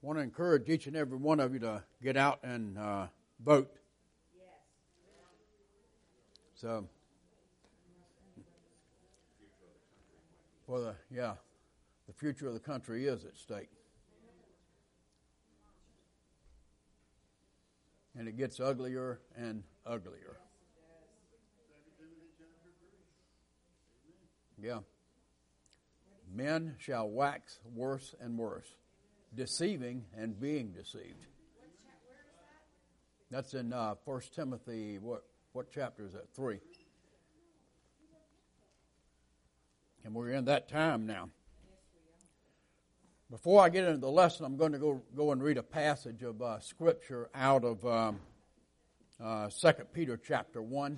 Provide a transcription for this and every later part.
want to encourage each and every one of you to get out and vote. So, the future of the country is at stake. And it gets uglier and uglier. Yeah. Men shall wax worse and worse, deceiving and being deceived. That's in 1 Timothy, what chapter is that? 3. And we're in that time now. Before I get into the lesson, I'm going to go and read a passage of Scripture out of 2 Peter chapter 1.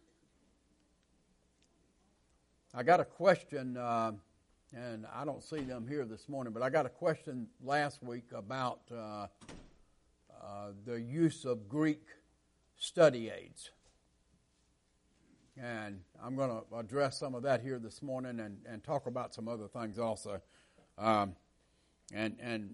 I got a question, and I don't see them here this morning, but I got a question last week about the use of Greek study aids. And I'm going to address some of that here this morning and talk about some other things also. And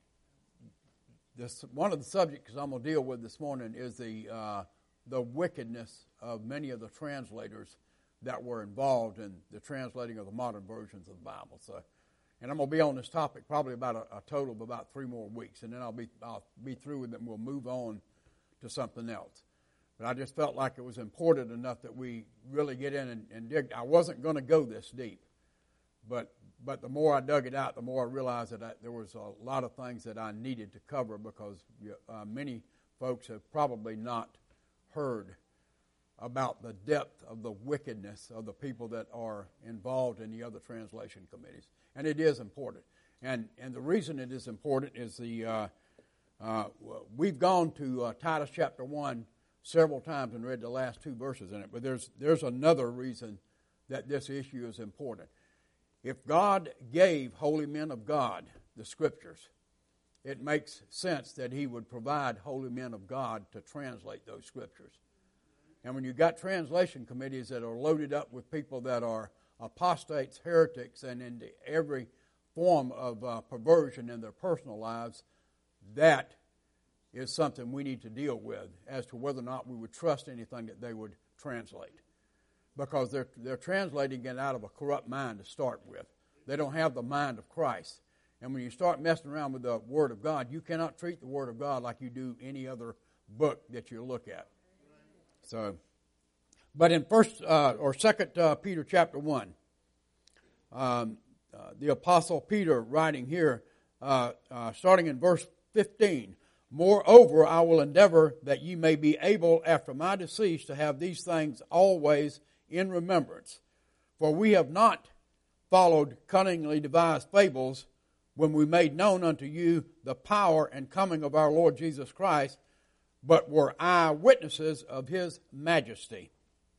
this one of the subjects I'm going to deal with this morning is the wickedness of many of the translators that were involved in the translating of the modern versions of the Bible. So, and I'm going to be on this topic probably about a total of about 3 more weeks, and then I'll be through with it, and we'll move on to something else. But I just felt like it was important enough that we really get in and dig. I wasn't going to go this deep, but the more I dug it out, the more I realized that there was a lot of things that I needed to cover because many folks have probably not heard about the depth of the wickedness of the people that are involved in the other translation committees. And it is important. And the reason it is important is we've gone to Titus chapter 1 several times and read the last 2 verses in it, but there's another reason that this issue is important. If God gave holy men of God the Scriptures, it makes sense that He would provide holy men of God to translate those Scriptures. And when you've got translation committees that are loaded up with people that are apostates, heretics, and into every form of perversion in their personal lives, that is something we need to deal with as to whether or not we would trust anything that they would translate. Because they're translating it out of a corrupt mind to start with. They don't have the mind of Christ. And when you start messing around with the Word of God, you cannot treat the Word of God like you do any other book that you look at. So, but in 2 Peter chapter 1, the Apostle Peter writing here, starting in verse 15, "Moreover, I will endeavor that ye may be able after my decease to have these things always in remembrance. For we have not followed cunningly devised fables when we made known unto you the power and coming of our Lord Jesus Christ, but were eyewitnesses of His majesty.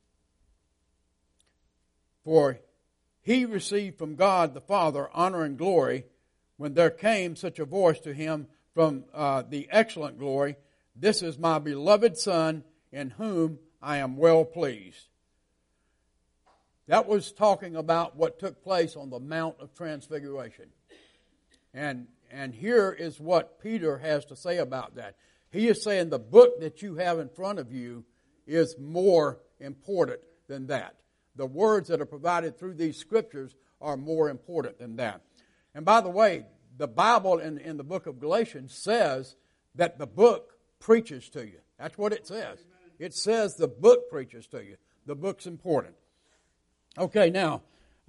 For He received from God the Father honor and glory when there came such a voice to Him from the excellent glory, This is my beloved Son, in whom I am well pleased." That was talking about what took place on the Mount of Transfiguration. And here is what Peter has to say about that. He is saying the book that you have in front of you is more important than that. The words that are provided through these Scriptures are more important than that. And by the way, the Bible in the book of Galatians says that the book preaches to you. That's what it says. It says the book preaches to you. The book's important. Okay, now,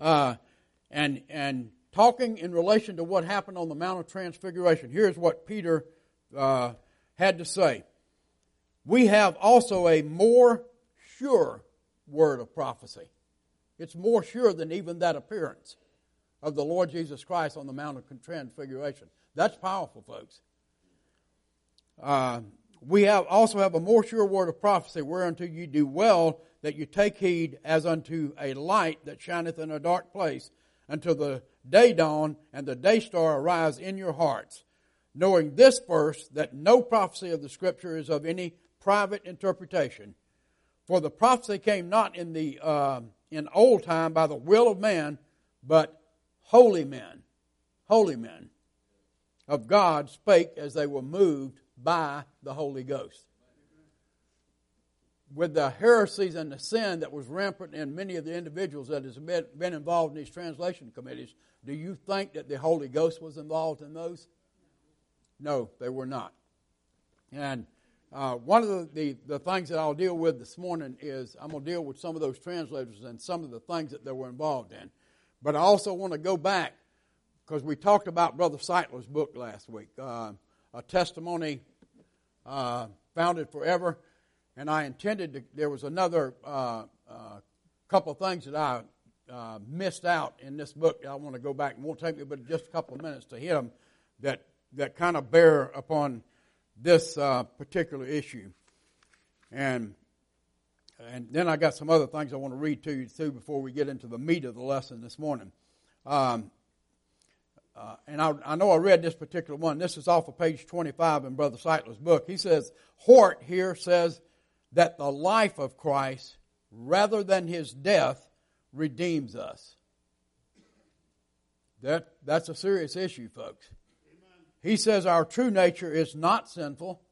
and talking in relation to what happened on the Mount of Transfiguration, here's what Peter had to say. "We have also a more sure word of prophecy." It's more sure than even that appearance of the Lord Jesus Christ on the Mount of Transfiguration. That's powerful, folks. "We also have a more sure word of prophecy, whereunto you do well that you take heed as unto a light that shineth in a dark place, until the day dawn and the day star arise in your hearts. Knowing this first, that no prophecy of the Scripture is of any private interpretation. For the prophecy came not in old time by the will of man, but holy men of God spake as they were moved by the Holy Ghost. With the heresies and the sin that was rampant in many of the individuals that has been involved in these translation committees, do you think that the Holy Ghost was involved in those? No, they were not. And one of the things that I'll deal with this morning is I'm going to deal with some of those translators and some of the things that they were involved in. But I also want to go back, because we talked about Brother Seitler's book last week, A Testimony Founded Forever. And I intended to, there was another couple of things that I missed out in this book. I want to go back, and it won't take me but just a couple of minutes to hit them that kind of bear upon this particular issue. And then I got some other things I want to read to you too before we get into the meat of the lesson this morning. And I know I read this particular one. This is off of page 25 in Brother Seitler's book. He says, Hort here says that the life of Christ, rather than his death, redeems us. That's a serious issue, folks. Amen. He says our true nature is not sinful.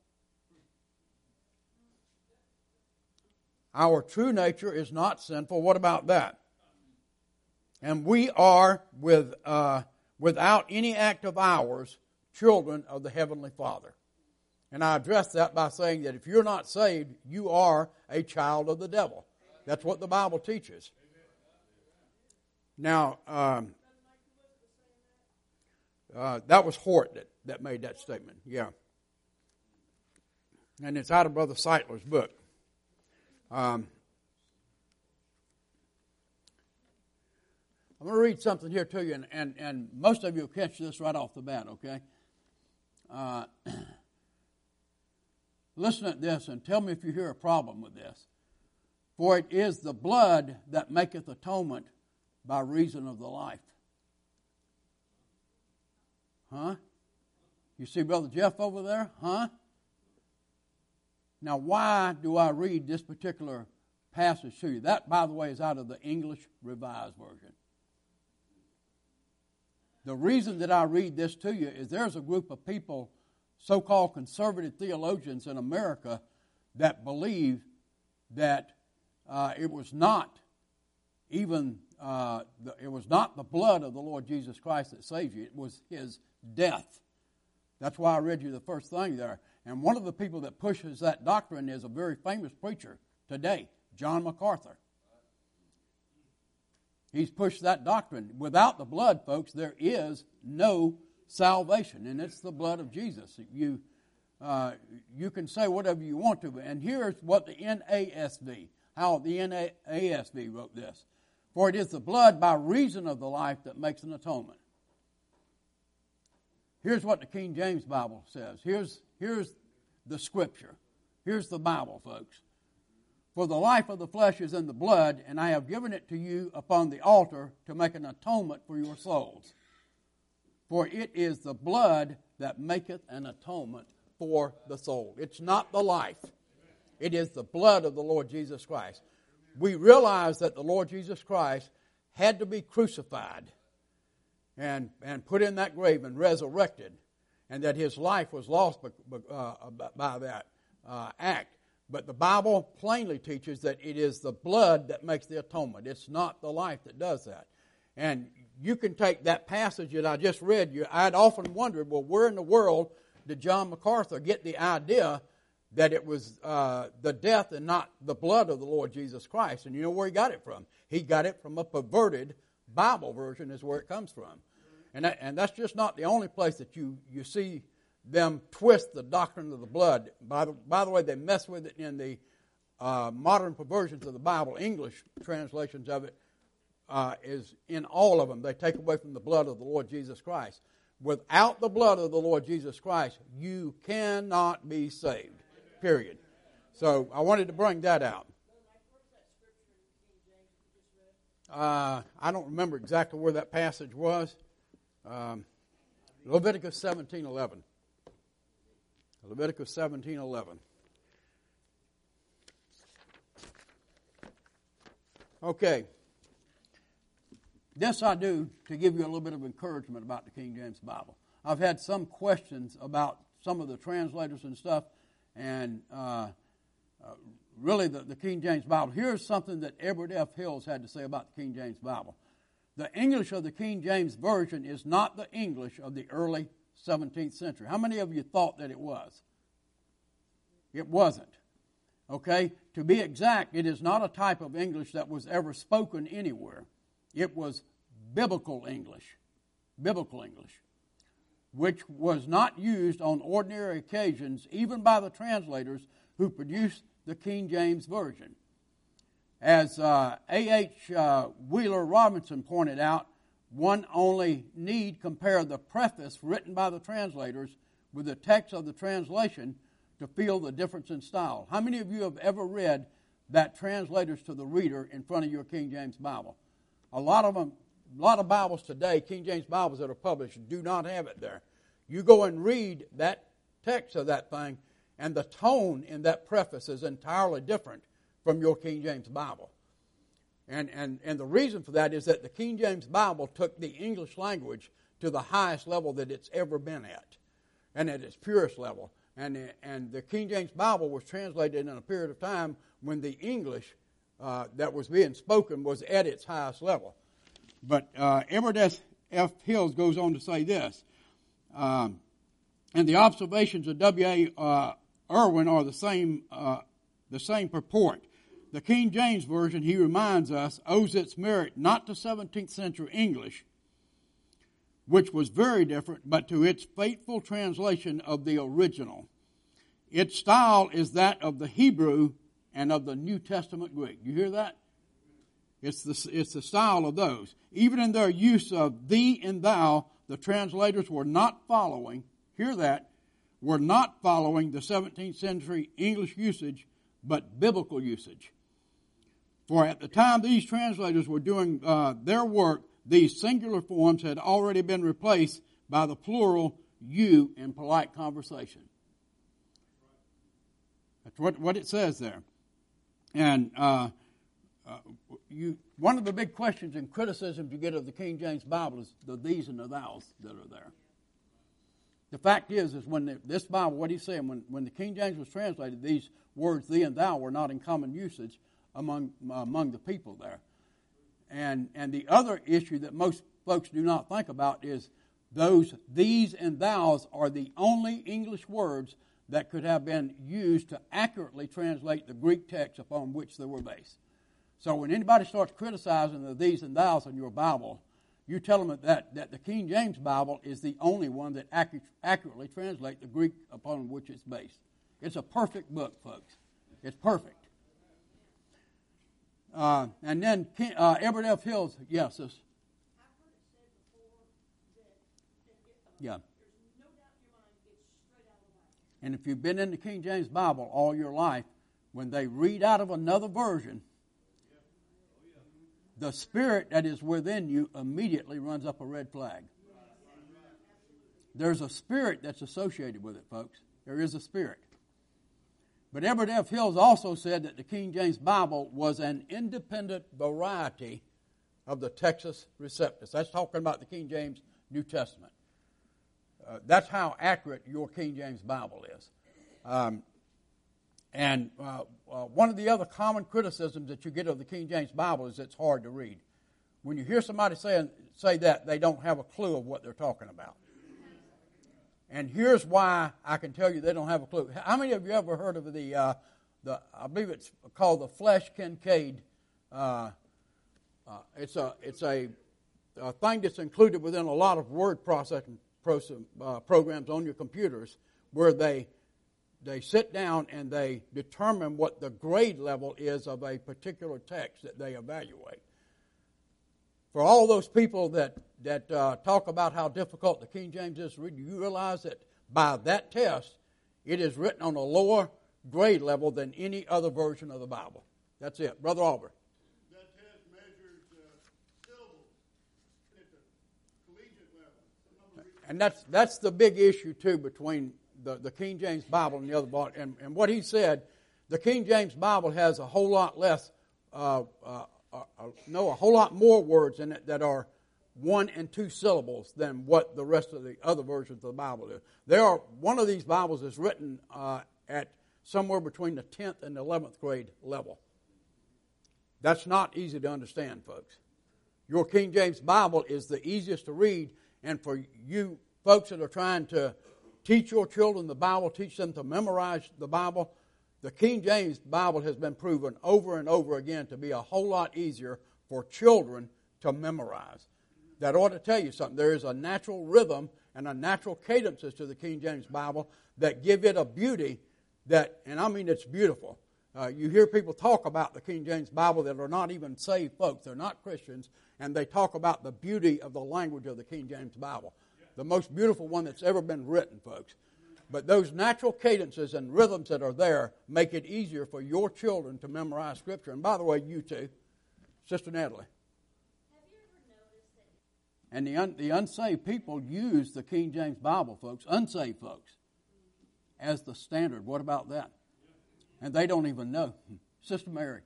Our true nature is not sinful. What about that? And we are, without any act of ours, children of the Heavenly Father. And I address that by saying that if you're not saved, you are a child of the devil. That's what the Bible teaches. Now, that was Hort that made that statement. Yeah. And it's out of Brother Seitler's book. I'm going to read something here to you, and most of you will catch this right off the bat, okay? Listen at this and tell me if you hear a problem with this. For it is the blood that maketh atonement by reason of the life. Huh? You see Brother Jeff over there? Huh? Now, why do I read this particular passage to you? That, by the way, is out of the English Revised Version. The reason that I read this to you is there's a group of people, so-called conservative theologians in America, that believe that it was not even it was not the blood of the Lord Jesus Christ that saved you. It was His death. That's why I read you the first thing there. And one of the people that pushes that doctrine is a very famous preacher today, John MacArthur. He's pushed that doctrine. Without the blood, folks, there is no salvation, and it's the blood of Jesus. You can say whatever you want to, and here's what the NASV, how the NASV wrote this. For it is the blood by reason of the life that makes an atonement. Here's what the King James Bible says. Here's the Scripture. Here's the Bible, folks. For the life of the flesh is in the blood, and I have given it to you upon the altar to make an atonement for your souls. For it is the blood that maketh an atonement for the soul. It's not the life. It is the blood of the Lord Jesus Christ. We realize that the Lord Jesus Christ had to be crucified and put in that grave and resurrected, and that His life was lost by that act. But the Bible plainly teaches that it is the blood that makes the atonement. It's not the life that does that. And you can take that passage that I just read. I'd often wondered, well, where in the world did John MacArthur get the idea that it was the death and not the blood of the Lord Jesus Christ? And you know where he got it from? He got it from a perverted Bible version is where it comes from. And that's just not the only place that you see them twist the doctrine of the blood. By the way, they mess with it in the modern perversions of the Bible. English translations of it is in all of them. They take away from the blood of the Lord Jesus Christ. Without the blood of the Lord Jesus Christ, you cannot be saved, period. So I wanted to bring that out. I don't remember exactly where that passage was. Leviticus 17:11. Leviticus 17:11. Okay. This I do to give you a little bit of encouragement about the King James Bible. I've had some questions about some of the translators and stuff, and really the King James Bible. Here's something that Edward F. Hills had to say about the King James Bible. The English of the King James Version is not the English of the early 17th century. How many of you thought that it was? It wasn't. Okay? To be exact, it is not a type of English that was ever spoken anywhere. It was biblical English, which was not used on ordinary occasions, even by the translators who produced the King James Version. As A.H. Wheeler Robinson pointed out, one only need compare the preface written by the translators with the text of the translation to feel the difference in style. How many of you have ever read that translators to the reader in front of your King James Bible? A lot of Bibles today, King James Bibles that are published, do not have it there. You go and read that text of that thing, and the tone in that preface is entirely different from your King James Bible. And the reason for that is that the King James Bible took the English language to the highest level that it's ever been at, and at its purest level. And the King James Bible was translated in a period of time when the English that was being spoken was at its highest level. But Edward F. Hills goes on to say this, and the observations of W.A. Irwin are the same purport. The King James Version, he reminds us, owes its merit not to 17th century English, which was very different, but to its faithful translation of the original. Its style is that of the Hebrew and of the New Testament Greek. You hear that? It's the style of those. Even in their use of thee and thou, the translators were not following, hear that, were not following the 17th century English usage, but biblical usage. For at the time these translators were doing their work, these singular forms had already been replaced by the plural you in polite conversation. That's what it says there. And one of the big questions and criticisms you get of the King James Bible is the these and the thous that are there. The fact is when this Bible, what he's saying, when the King James was translated, these words thee and thou were not in common usage among the people there. And the other issue that most folks do not think about is those these and thous are the only English words that could have been used to accurately translate the Greek text upon which they were based. So when anybody starts criticizing the these and thous in your Bible, you tell them that the King James Bible is the only one that accurately translates the Greek upon which it's based. It's a perfect book, folks. It's perfect. And then Edward F. Hills, yes, sis. I've heard it said before that Yeah. there's no doubt in your mind it's straight out of the Bible. And if you've been in the King James Bible all your life, when they read out of another version, the spirit that is within you immediately runs up a red flag. There's a spirit that's associated with it, folks. There is a spirit. But Edward F. Hills also said that the King James Bible was an independent variety of the Textus Receptus. That's talking about the King James New Testament. That's how accurate your King James Bible is. And one of the other common criticisms that you get of the King James Bible is it's hard to read. When you hear somebody say that, they don't have a clue of what they're talking about. And here's why I can tell you they don't have a clue. How many of you ever heard of the I believe it's called the Flesch Kincaid? It's a thing that's included within a lot of word processing programs on your computers, where they sit down and they determine what the grade level is of a particular text that they evaluate. For all those people that talk about how difficult the King James is to read, you realize that by that test, it is written on a lower grade level than any other version of the Bible. That's it. Brother Aubrey. That test measures syllables at the collegiate level. And that's the big issue, too, between the King James Bible and the other Bible. And what he said, the King James Bible has a whole lot less, a whole lot more words in it that are 1 and 2 syllables than what the rest of the other versions of the Bible do. One of these Bibles is written at somewhere between the 10th and 11th grade level. That's not easy to understand, folks. Your King James Bible is the easiest to read, and for you folks that are trying to teach your children the Bible, teach them to memorize the Bible, the King James Bible has been proven over and over again to be a whole lot easier for children to memorize. That ought to tell you something. There is a natural rhythm and a natural cadences to the King James Bible that give it a beauty that, and I mean it's beautiful. You hear people talk about the King James Bible that are not even saved folks. They're not Christians, and they talk about the beauty of the language of the King James Bible. The most beautiful one that's ever been written, folks. But those natural cadences and rhythms that are there make it easier for your children to memorize Scripture. And by the way, you too, Sister Natalie. Have you ever noticed that? And the unsaved people use the King James Bible, folks, unsaved folks, as the standard. What about that? And they don't even know. Sister Mary.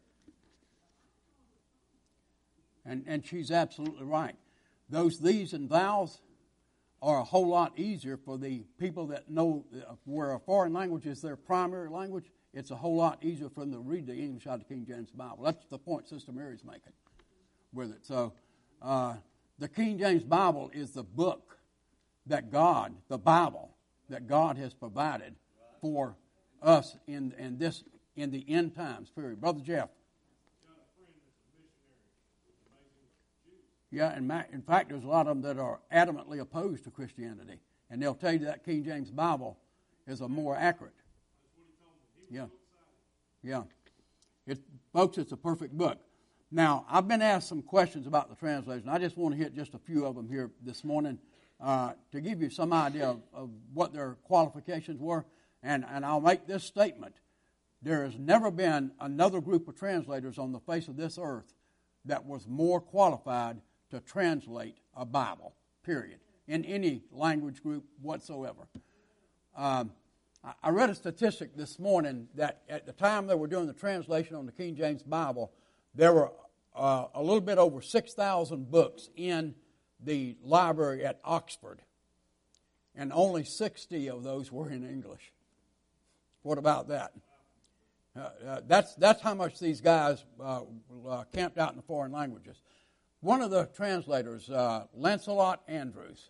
And she's absolutely right. Those these and thous are a whole lot easier for the people that know where a foreign language is their primary language. It's a whole lot easier for them to read the English out of the King James Bible. That's the point Sister Mary's making with it. So the King James Bible is the book that God, the Bible, that God has provided for us in the end times, period. Brother Jeff. Yeah, and in fact, there's a lot of them that are adamantly opposed to Christianity. And they'll tell you that King James Bible is a more accurate. Yeah. Yeah. Folks, it's a perfect book. Now, I've been asked some questions about the translation. I just want to hit just a few of them here this morning to give you some idea of what their qualifications were. And I'll make this statement. There has never been another group of translators on the face of this earth that was more qualified to translate a Bible, period, in any language group whatsoever. I read a statistic this morning that at the time they were doing the translation on the King James Bible, there were a little bit over 6,000 books in the library at Oxford, and only 60 of those were in English. What about that? That's how much these guys camped out in the foreign languages. One of the translators, Lancelot Andrews,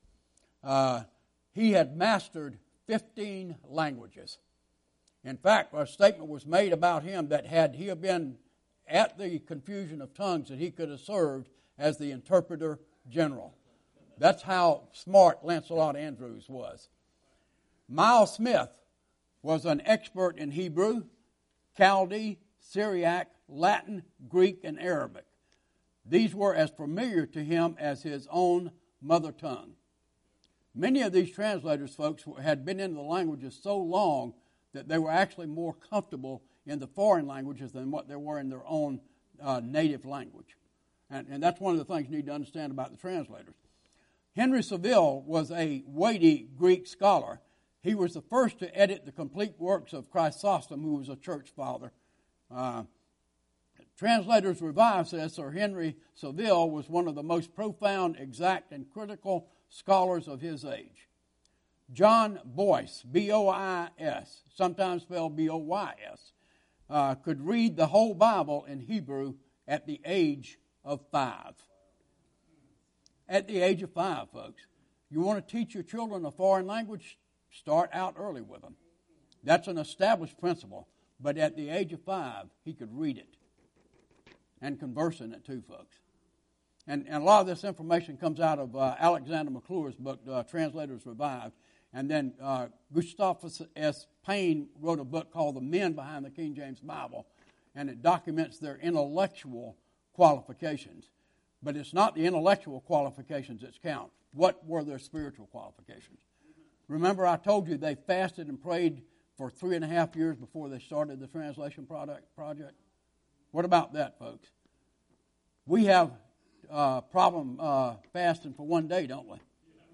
he had mastered 15 languages. In fact, a statement was made about him that had he been at the confusion of tongues, that he could have served as the interpreter general. That's how smart Lancelot Andrews was. Miles Smith was an expert in Hebrew, Chaldee, Syriac, Latin, Greek, and Arabic. These were as familiar to him as his own mother tongue. Many of these translators, folks, had been in the languages so long that they were actually more comfortable in the foreign languages than what they were in their own native language. And that's one of the things you need to understand about the translators. Henry Saville was a weighty Greek scholar. He was the first to edit the complete works of Chrysostom, who was a church father. Translators Revive says Sir Henry Saville was one of the most profound, exact, and critical scholars of his age. John Boyce, B-O-I-S, sometimes spelled B-O-Y-S, could read the whole Bible in Hebrew at the age of 5. At the age of 5, folks. You want to teach your children a foreign language? Start out early with them. That's an established principle. But at the age of 5, he could read it and converse in it too, folks. And a lot of this information comes out of Alexander McClure's book, Translators Revived. And then Gustavus S. Payne wrote a book called The Men Behind the King James Bible. And it documents their intellectual qualifications. But it's not the intellectual qualifications that count. What were their spiritual qualifications? Remember, I told you they fasted and prayed for 3.5 years before they started the translation project? What about that, folks? We have problem fasting for one day, don't we?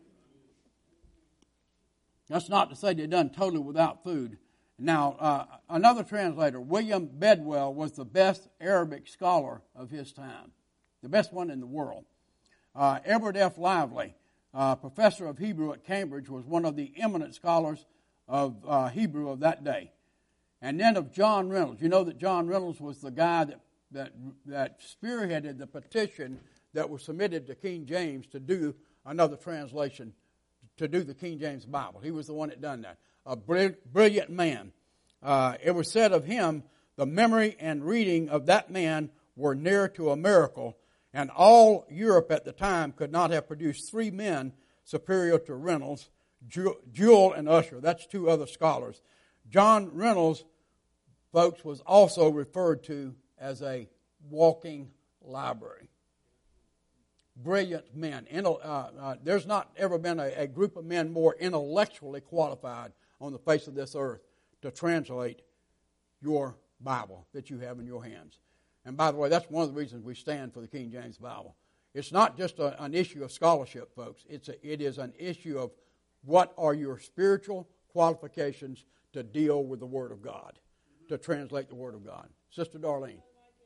That's not to say they're done totally without food. Now, another translator, William Bedwell, was the best Arabic scholar of his time, the best one in the world. Edward F. Lively, professor of Hebrew at Cambridge, was one of the eminent scholars of Hebrew of that day. And then of John Reynolds. You know that John Reynolds was the guy that spearheaded the petition that was submitted to King James to do another translation, to do the King James Bible. He was the one that done that. A brilliant man. It was said of him, the memory and reading of that man were near to a miracle, and all Europe at the time could not have produced three men superior to Reynolds, Jewell and Usher. That's two other scholars. John Reynolds, folks, was also referred to as a walking library. Brilliant men. There's not ever been a group of men more intellectually qualified on the face of this earth to translate your Bible that you have in your hands. And by the way, that's one of the reasons we stand for the King James Bible. It's not just an issue of scholarship, folks. It is an issue of what are your spiritual qualifications to deal with the Word of God, to translate the Word of God. Sister Darlene.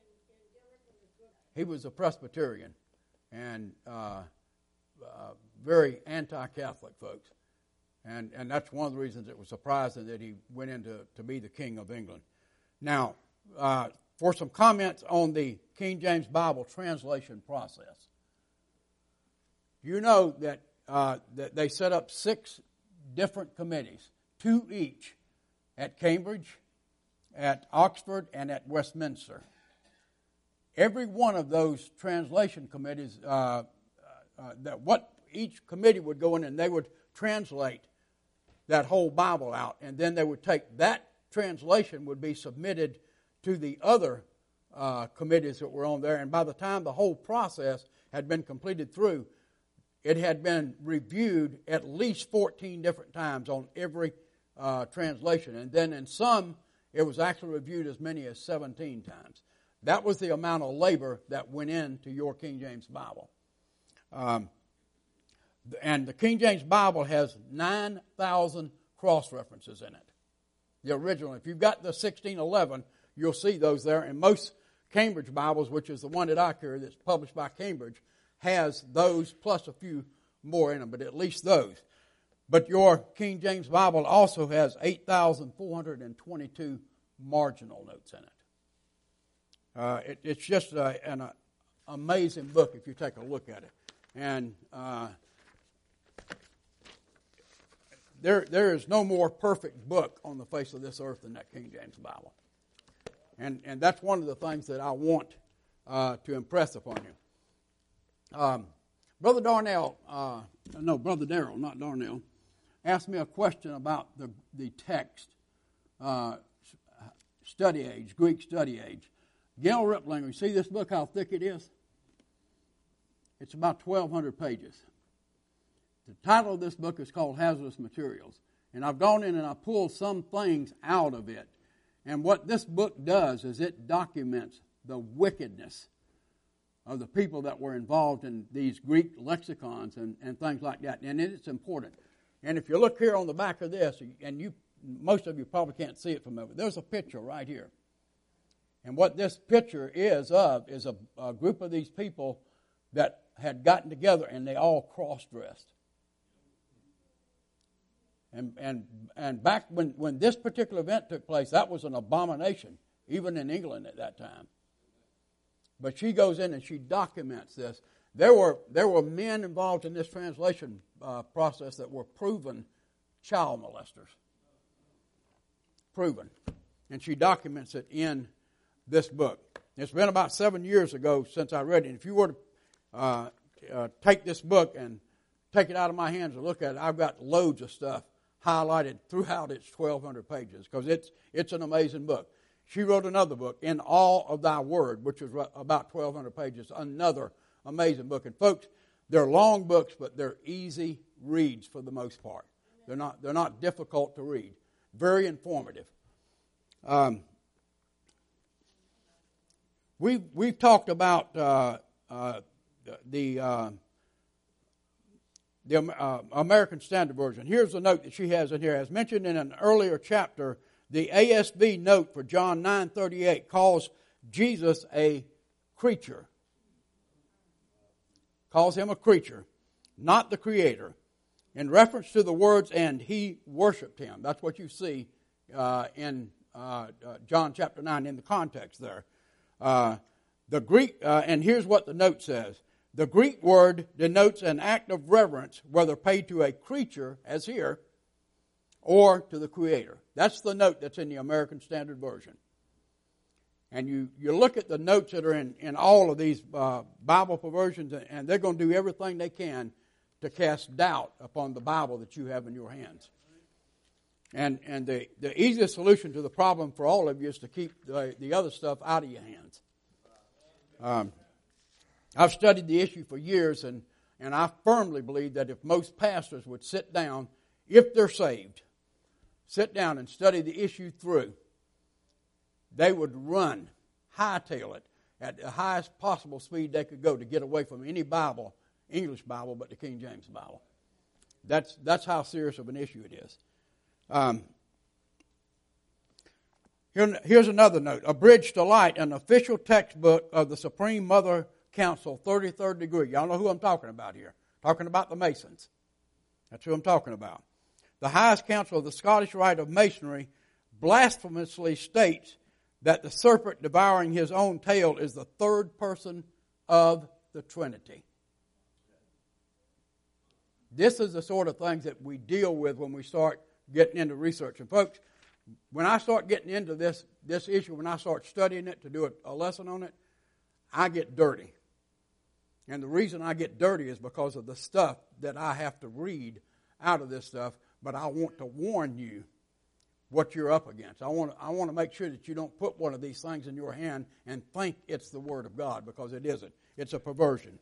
He was a Presbyterian and very anti-Catholic, folks. And that's one of the reasons it was surprising that he went into to be the King of England. Now, for some comments on the King James Bible translation process. You know that they set up 6 different committees, 2 each, at Cambridge, at Oxford, and at Westminster. Every one of those translation committees, what each committee would go in and they would translate that whole Bible out, and then they would take that translation would be submitted to the other committees that were on there, and by the time the whole process had been completed through, it had been reviewed at least 14 different times on every translation, and then in some it was actually reviewed as many as 17 times. That was the amount of labor that went into your King James Bible. And the King James Bible has 9,000 cross-references in it. The original. If you've got the 1611, you'll see those there. And most Cambridge Bibles, which is the one that I carry that's published by Cambridge, has those plus a few more in them, but at least those. But your King James Bible also has 8,422 marginal notes in it. It's just an amazing book if you take a look at it. And there is no more perfect book on the face of this earth than that King James Bible. And that's one of the things that I want to impress upon you. Brother Darrell, not Darnell, asked me a question about the text, study age, Greek study age. Gail Riplinger, you see this book, how thick it is? It's about 1,200 pages. The title of this book is called Hazardous Materials. And I've gone in and I pulled some things out of it. And what this book does is it documents the wickedness of the people that were involved in these Greek lexicons and things like that. And it's important. And if you look here on the back of this, and most of you probably can't see it from over, there's a picture right here. And what this picture is a group of these people that had gotten together and they all cross-dressed. And back when this particular event took place, that was an abomination, even in England at that time. But she goes in and she documents this. There were men involved in this translation process that were proven child molesters. Proven. And she documents it in this book. It's been about 7 years ago since I read it. And if you were to take this book and take it out of my hands and look at it, I've got loads of stuff highlighted throughout its 1,200 pages because it's an amazing book. She wrote another book, In All of Thy Word, which was about 1,200 pages, another amazing book. And folks, they're long books, but they're easy reads for the most part. They're not difficult to read. Very informative. We've talked about the American Standard Version. Here's a note that she has in here. As mentioned in an earlier chapter, the ASV note for John 9:38 calls Jesus a creature. calls him a creature, not the creator. In reference to the words, and he worshiped him. That's what you see in John chapter 9 in the context there. The Greek, and here's what the note says. The Greek word denotes an act of reverence, whether paid to a creature, as here, or to the Creator. That's the note that's in the American Standard Version. And you look at the notes that are in all of these Bible perversions, and they're going to do everything they can to cast doubt upon the Bible that you have in your hands. And the easiest solution to the problem for all of you is to keep the other stuff out of your hands. I've studied the issue for years, and I firmly believe that if most pastors would sit down, if they're saved, sit down and study the issue through, they would run, hightail it at the highest possible speed they could go to get away from any Bible, English Bible, but the King James Bible. That's how serious of an issue it is. Here's another note. A Bridge to Light, an official textbook of the Supreme Mother Council, 33rd degree. Y'all know who I'm talking about here. Talking about the Masons. That's who I'm talking about. The highest council of the Scottish Rite of Masonry blasphemously states that the serpent devouring his own tail is the third person of the Trinity. This is the sort of things that we deal with when we start getting into research. And folks, when I start getting into this issue, when I start studying it to do a lesson on it, I get dirty. And the reason I get dirty is because of the stuff that I have to read out of this stuff. But I want to warn you what you're up against. I want to make sure that you don't put one of these things in your hand and think it's the Word of God, because it isn't. It's a perversion.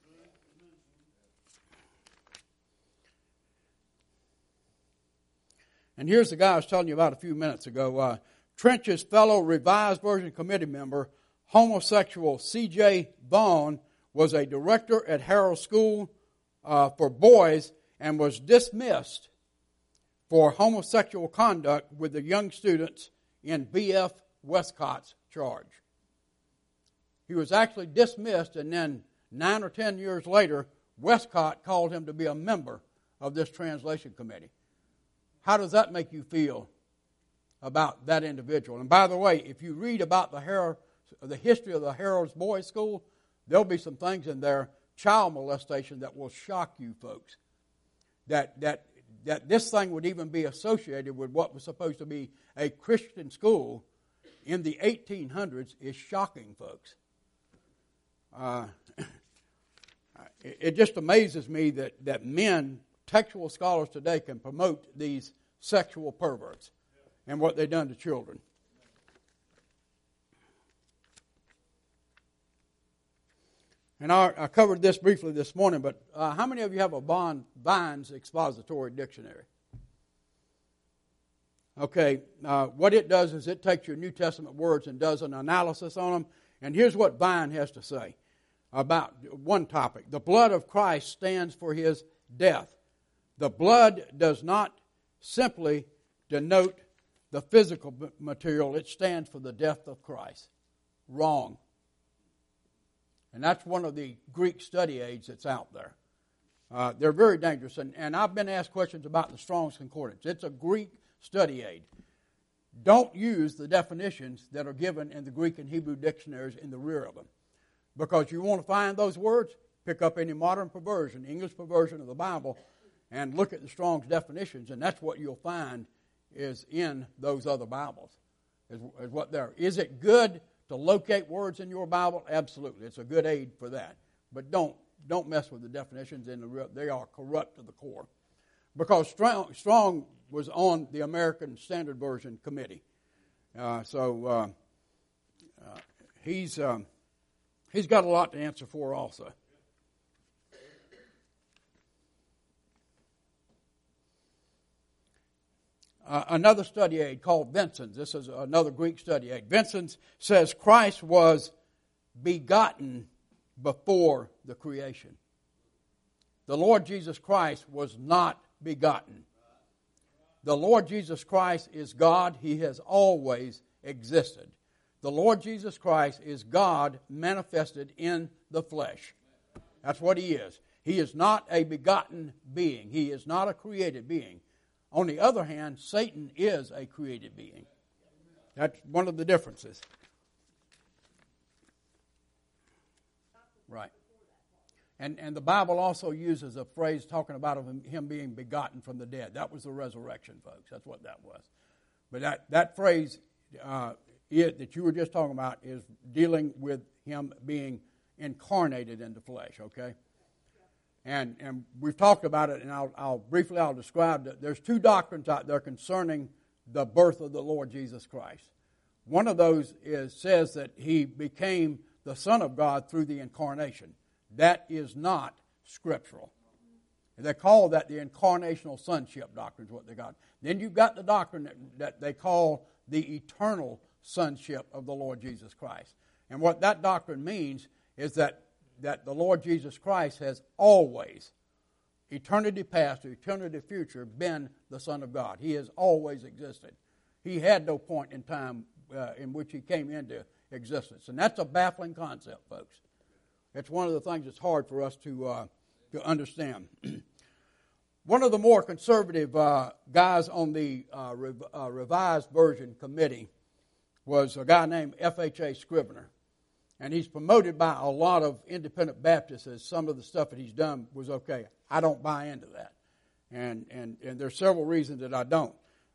And here's the guy I was telling you about a few minutes ago. Trench's fellow Revised Version Committee member, homosexual C.J. Vaughn, was a director at Harrow School for Boys and was dismissed for homosexual conduct with the young students in B.F. Westcott's charge. He was actually dismissed, and then 9 or 10 years later, Westcott called him to be a member of this translation committee. How does that make you feel about that individual? And by the way, if you read about the history of the Harrow's Boys School, there'll be some things in there, child molestation, that will shock you folks. That this thing would even be associated with what was supposed to be a Christian school in the 1800s is shocking, folks. It just amazes me that men, textual scholars today, can promote these sexual perverts and what they've done to children. And I covered this briefly this morning, but how many of you have a Vine's Expository Dictionary? Okay, what it does is it takes your New Testament words and does an analysis on them. And here's what Vine has to say about one topic. The blood of Christ stands for his death. The blood does not simply denote the physical material. It stands for the death of Christ. Wrong. And that's one of the Greek study aids that's out there. They're very dangerous. And I've been asked questions about the Strong's Concordance. It's a Greek study aid. Don't use the definitions that are given in the Greek and Hebrew dictionaries in the rear of them. Because you want to find those words, pick up any modern perversion, English perversion of the Bible, and look at the Strong's definitions, and that's what you'll find is in those other Bibles. Is what there. Is it good to locate words in your Bible? Absolutely. It's a good aid for that. But don't mess with the definitions they are corrupt to the core. Because Strong was on the American Standard Version Committee. So he's got a lot to answer for also. Another study aid called Vincent's. This is another Greek study aid. Vincent's says Christ was begotten before the creation. The Lord Jesus Christ was not begotten. The Lord Jesus Christ is God. He has always existed. The Lord Jesus Christ is God manifested in the flesh. That's what he is. He is not a begotten being. He is not a created being. On the other hand, Satan is a created being. That's one of the differences. Right. And the Bible also uses a phrase talking about him being begotten from the dead. That was the resurrection, folks. That's what that was. But that phrase that you were just talking about is dealing with him being incarnated in the flesh, okay? And we've talked about it, and I'll briefly describe that. There's two doctrines out there concerning the birth of the Lord Jesus Christ. One of those says that he became the Son of God through the incarnation. That is not scriptural. They call that the incarnational sonship doctrine is what they got. Then you've got the doctrine that they call the eternal sonship of the Lord Jesus Christ. And what that doctrine means is that the Lord Jesus Christ has always, eternity past to eternity future, been the Son of God. He has always existed. He had no point in time in which he came into existence. And that's a baffling concept, folks. It's one of the things that's hard for us to understand. One of the more conservative guys on the Revised Version Committee was a guy named F.H.A. Scrivener. And he's promoted by a lot of independent Baptists as some of the stuff that he's done was okay. I don't buy into that. And there's several reasons that I don't.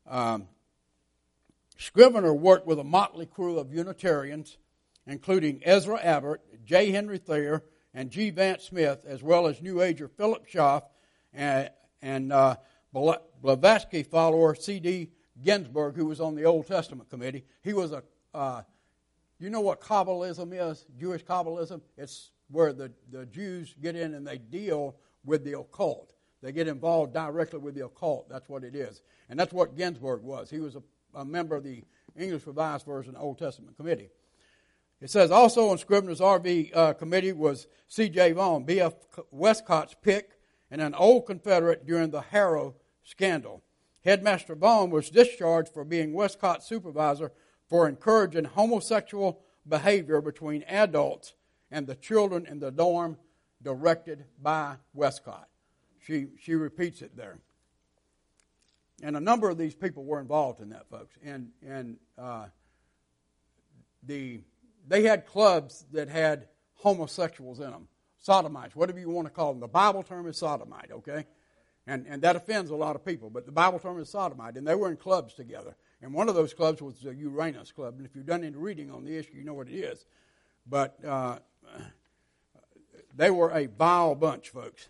Scrivener worked with a motley crew of Unitarians, including Ezra Abbott, J. Henry Thayer, and G. Vance Smith, as well as New Ager Philip Schaff and Blavatsky follower C.D. Ginsburg, who was on the Old Testament committee. He was you know what Kabbalism is, Jewish Kabbalism? It's where the Jews get in and they deal with the occult. They get involved directly with the occult. That's what it is. And that's what Ginsburg was. He was a member of the English Revised Version Old Testament Committee. It says also on Scrivener's RV committee was C.J. Vaughan, B.F. Westcott's pick, and an old Confederate during the Harrow scandal. Headmaster Vaughan was discharged for being Westcott's supervisor for encouraging homosexual behavior between adults and the children in the dorm directed by Westcott. She repeats it there. And a number of these people were involved in that, folks. And they had clubs that had homosexuals in them, sodomites, whatever you want to call them. The Bible term is sodomite, okay? And that offends a lot of people, but the Bible term is sodomite, and they were in clubs together. And one of those clubs was the Uranus Club, and if you've done any reading on the issue, you know what it is. But they were a vile bunch, folks.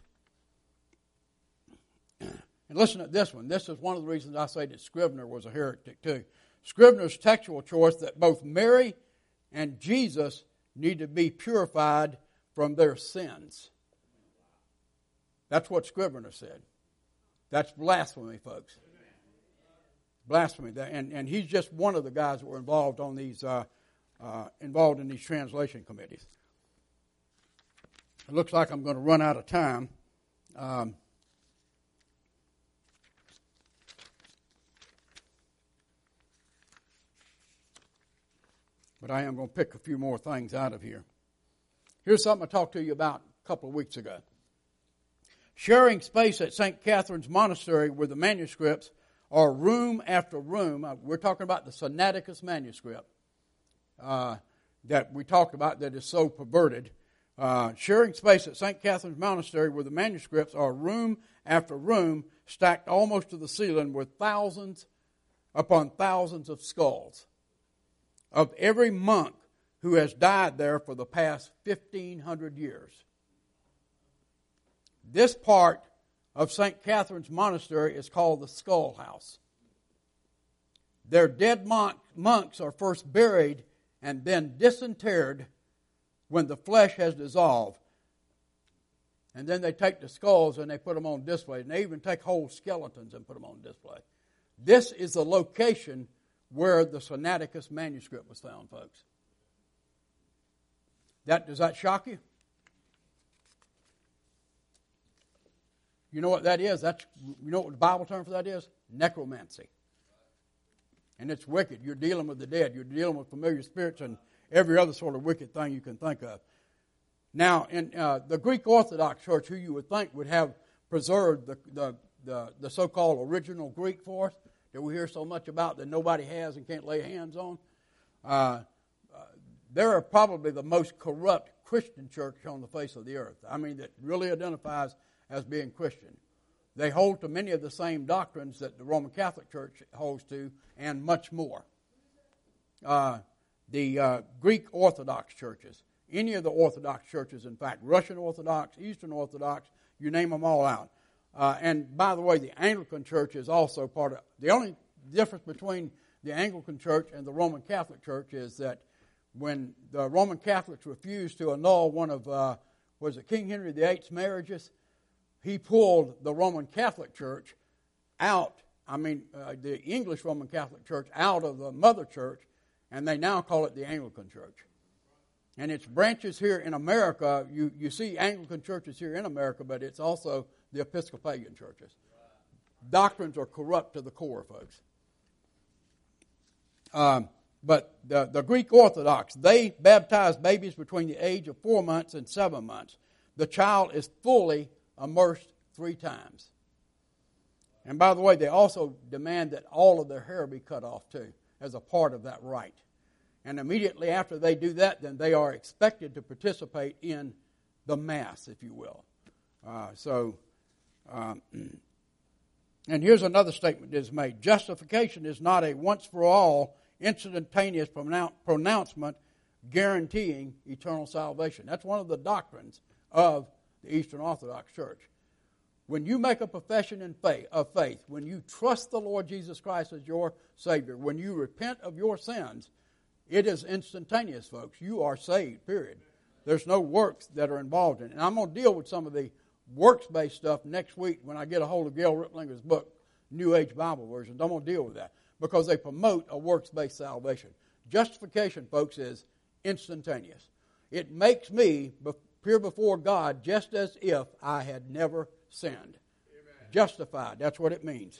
And listen to this one. This is one of the reasons I say that Scrivener was a heretic too. Scrivener's textual choice that both Mary and Jesus need to be purified from their sins. That's what Scrivener said. That's blasphemy, folks. Blasphemy. And he's just one of the guys that were involved on these involved in these translation committees. It looks like I'm going to run out of time. But I am going to pick a few more things out of here. Here's something I talked to you about a couple of weeks ago. Sharing space at St. Catherine's Monastery with the manuscripts or room after room. We're talking about the Sinaiticus manuscript that we talked about that is so perverted. Sharing space at St. Catherine's Monastery with the manuscripts are room after room stacked almost to the ceiling with thousands upon thousands of skulls of every monk who has died there for the past 1,500 years. This part of St. Catherine's Monastery is called the Skull House. Their dead monks are first buried and then disinterred when the flesh has dissolved. And then they take the skulls and they put them on display. And they even take whole skeletons and put them on display. This is the location where the Sinaiticus manuscript was found, folks. Does that shock you? You know what that is? You know what the Bible term for that is? Necromancy. And it's wicked. You're dealing with the dead. You're dealing with familiar spirits and every other sort of wicked thing you can think of. Now, in the Greek Orthodox Church, who you would think would have preserved the so-called original Greek for us, that we hear so much about that nobody has and can't lay hands on, they're probably the most corrupt Christian church on the face of the earth. I mean, that really identifies as being Christian. They hold to many of the same doctrines that the Roman Catholic Church holds to, and much more. The Greek Orthodox churches, any of the Orthodox churches, in fact, Russian Orthodox, Eastern Orthodox, you name them all out. And by the way, the Anglican Church is also part of. The only difference between the Anglican Church and the Roman Catholic Church is that when the Roman Catholics refused to annul one of, was it King Henry VIII's marriages, he pulled the Roman Catholic Church out, the English Roman Catholic Church out of the mother church, and they now call it the Anglican Church. And its branches here in America, you see Anglican churches here in America, but it's also the Episcopalian churches. Doctrines are corrupt to the core, folks. But the Greek Orthodox, they baptize babies between the age of 4 months and 7 months. The child is fully immersed 3 times. And by the way, they also demand that all of their hair be cut off too, as a part of that rite. And immediately after they do that, then they are expected to participate in the Mass, if you will. And here's another statement that is made. Justification is not a once-for-all, instantaneous pronouncement guaranteeing eternal salvation. That's one of the doctrines of the Eastern Orthodox Church. When you make a profession of faith, when you trust the Lord Jesus Christ as your Savior, when you repent of your sins, it is instantaneous, folks. You are saved, period. There's no works that are involved in it. And I'm going to deal with some of the works-based stuff next week when I get a hold of Gail Riplinger's book, New Age Bible Versions. I'm going to deal with that because they promote a works-based salvation. Justification, folks, is instantaneous. It makes me appear before God just as if I had never sinned. Amen. Justified, that's what it means.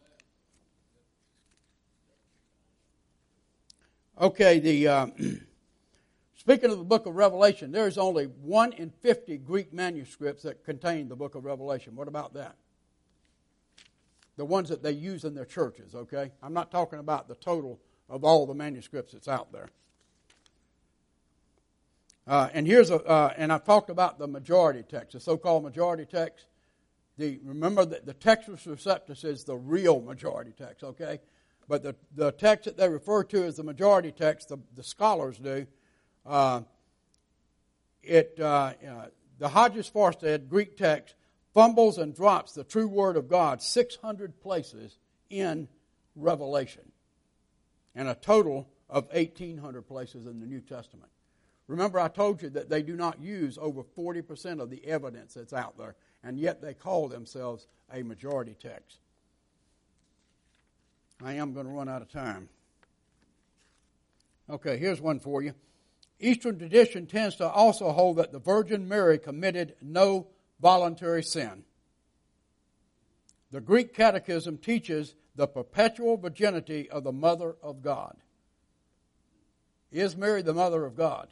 Okay, speaking of the book of Revelation, there's only 1 in 50 Greek manuscripts that contain the book of Revelation. What about that? The ones that they use in their churches, okay? I'm not talking about the total of all the manuscripts that's out there. And I've talked about the majority text, the so-called majority text. Remember that the Textus Receptus is the real majority text, okay? But the text that they refer to as the majority text, the scholars do, the Hodges Forsted Greek text fumbles and drops the true word of God 600 places in Revelation, and a total of 1,800 places in the New Testament. Remember, I told you that they do not use over 40% of the evidence that's out there, and yet they call themselves a majority text. I am going to run out of time. Okay, here's one for you. Eastern tradition tends to also hold that the Virgin Mary committed no voluntary sin. The Greek Catechism teaches the perpetual virginity of the Mother of God. Is Mary the Mother of God?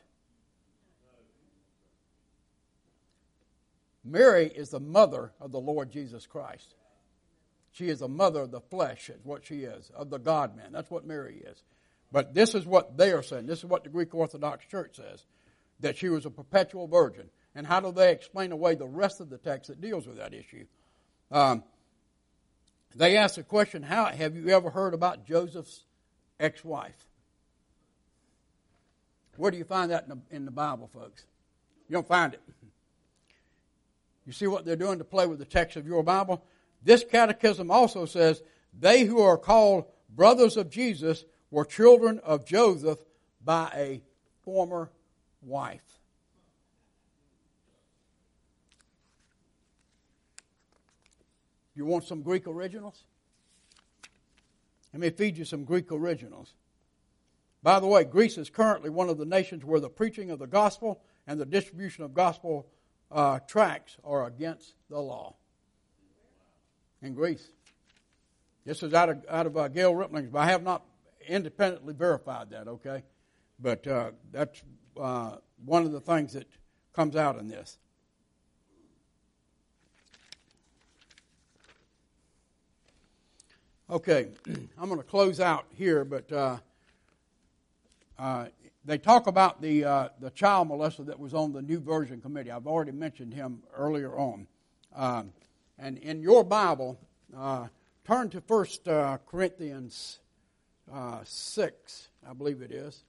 Mary is the mother of the Lord Jesus Christ. She is a mother of the flesh, is what she is, of the God-man. That's what Mary is. But this is what they are saying. This is what the Greek Orthodox Church says, that she was a perpetual virgin. And how do they explain away the rest of the text that deals with that issue? They ask the question, have you ever heard about Joseph's ex-wife? Where do you find that in the Bible, folks? You don't find it. You see what they're doing to play with the text of your Bible? This catechism also says, they who are called brothers of Jesus were children of Joseph by a former wife. You want some Greek originals? Let me feed you some Greek originals. By the way, Greece is currently one of the nations where the preaching of the gospel and the distribution of gospel tracts are against the law. In Greece. This is out of Gail Riplinger's, but I have not independently verified that, okay? But that's one of the things that comes out in this. Okay, I'm going to close out here, but they talk about the child molester that was on the New Version Committee. I've already mentioned him earlier on. And in your Bible, turn to 1 Corinthians 6, I believe it is.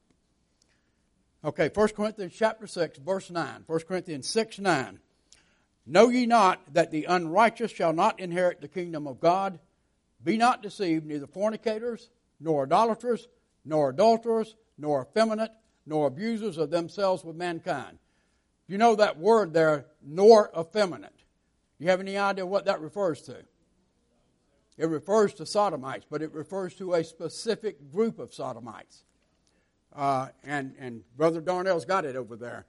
Okay, 1 Corinthians chapter 6, verse 9. 1 Corinthians 6, 9. Know ye not that the unrighteous shall not inherit the kingdom of God? Be not deceived, neither fornicators, nor idolaters, nor adulterers, nor effeminate, nor abusers of themselves with mankind. You know that word there, nor effeminate. You have any idea what that refers to? It refers to sodomites, but it refers to a specific group of sodomites. And Brother Darnell's got it over there.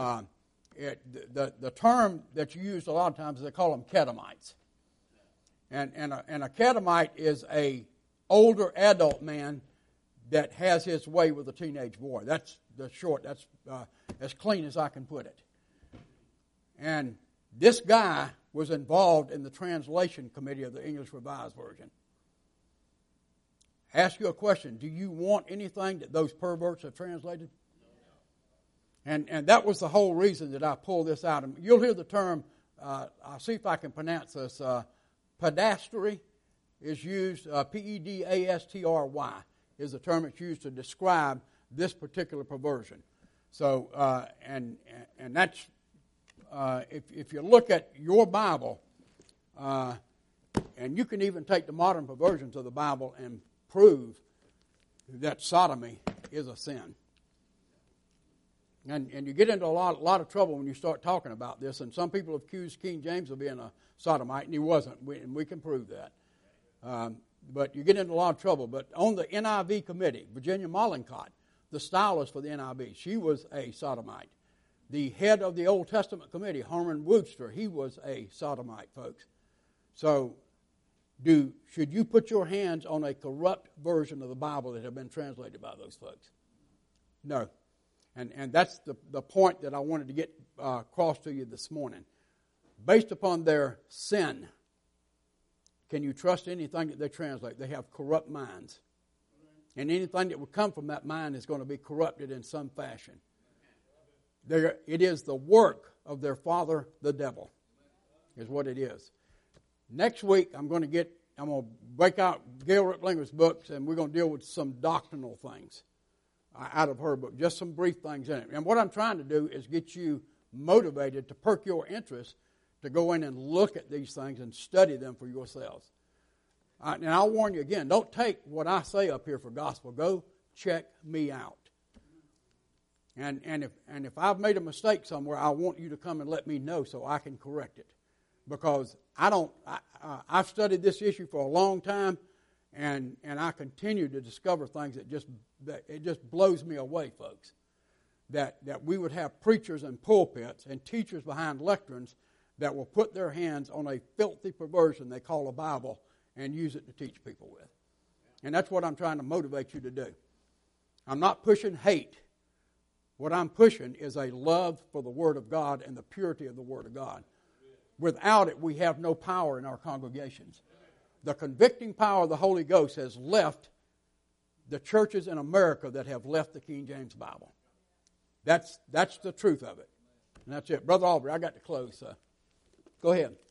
The term that's used a lot of times, they call them Ketamites. And a Ketamite is a older adult man that has his way with a teenage boy. That's as clean as I can put it. And this guy was involved in the translation committee of the English Revised Version. Ask you a question. Do you want anything that those perverts have translated? And that was the whole reason that I pulled this out. And you'll hear the term, I'll see if I can pronounce this, pedastry is used, P-E-D-A-S-T-R-Y is the term that's used to describe this particular perversion. So, and that's, if you look at your Bible, and you can even take the modern perversions of the Bible and prove that sodomy is a sin. And you get into a lot of trouble when you start talking about this. And some people have accused King James of being a sodomite, and he wasn't. And we can prove that. But you get into a lot of trouble. But on the NIV committee, Virginia Mollenkott, the stylist for the NIV, she was a sodomite. The head of the Old Testament committee, Herman Wooster, he was a sodomite, folks. So should you put your hands on a corrupt version of the Bible that have been translated by those folks? No. And that's the point that I wanted to get across to you this morning. Based upon their sin, can you trust anything that they translate? They have corrupt minds. And anything that would come from that mind is going to be corrupted in some fashion. It is the work of their father, the devil, is what it is. Next week, I'm going to break out Gail Ripplinger's books, and we're going to deal with some doctrinal things out of her book, just some brief things in it. And what I'm trying to do is get you motivated to perk your interest to go in and look at these things and study them for yourselves. And I'll warn you again, don't take what I say up here for gospel. Go check me out. And if I've made a mistake somewhere, I want you to come and let me know so I can correct it. Because I've studied this issue for a long time, and I continue to discover things that it just blows me away, folks. That we would have preachers in pulpits and teachers behind lecterns that will put their hands on a filthy perversion they call a Bible and use it to teach people with. And that's what I'm trying to motivate you to do. I'm not pushing hate. What I'm pushing is a love for the Word of God and the purity of the Word of God. Without it, we have no power in our congregations. The convicting power of the Holy Ghost has left the churches in America that have left the King James Bible. That's the truth of it. And that's it. Brother Aubrey, I got to close. Go ahead.